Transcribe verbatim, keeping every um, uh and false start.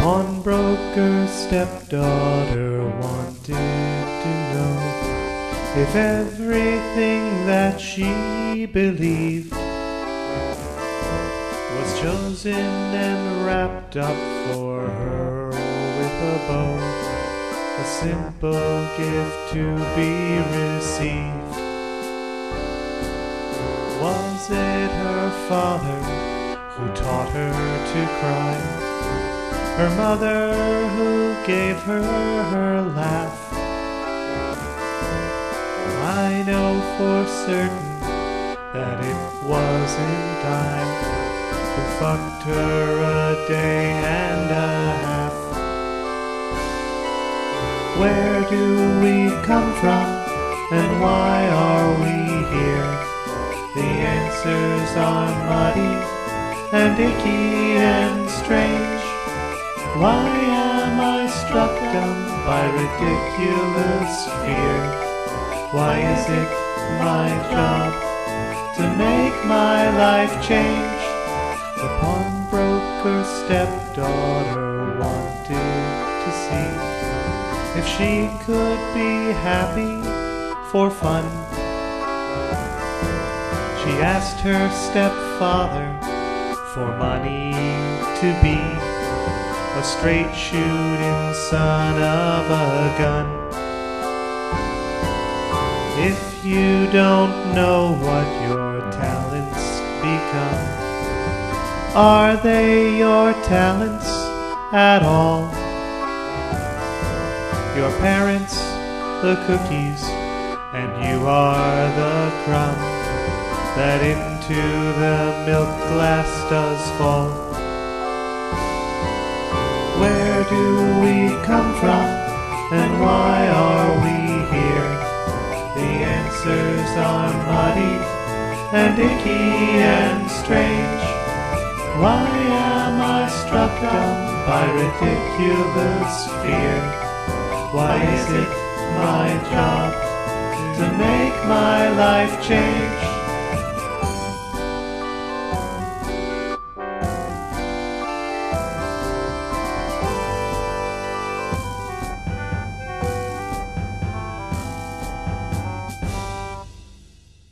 pawnbroker's stepdaughter wanted to know if everything that she believed was chosen and wrapped up for her with a bow, a simple gift to be received. Was it her father who taught her to cry? Her mother who gave her her laugh? I know for certain that it wasn't I who fucked her a day and a half. Where do we come from and why are we here? The answers are muddy and icky and strange. Why am I struck dumb by ridiculous fear? Why is it my job to make my life change? The pawnbroker's stepdaughter wanted to see if she could be happy for fun. She asked her stepfather for money to be a straight shooting son of a gun. If you don't know what your talents become, are they your talents at all? Your parents, the cookies, and you are the crumb that into the milk glass does fall. Where do we come from and why are we here? The answers are muddy and icky and strange. Why am I struck dumb by ridiculous fear? Why is it my job to make my life change?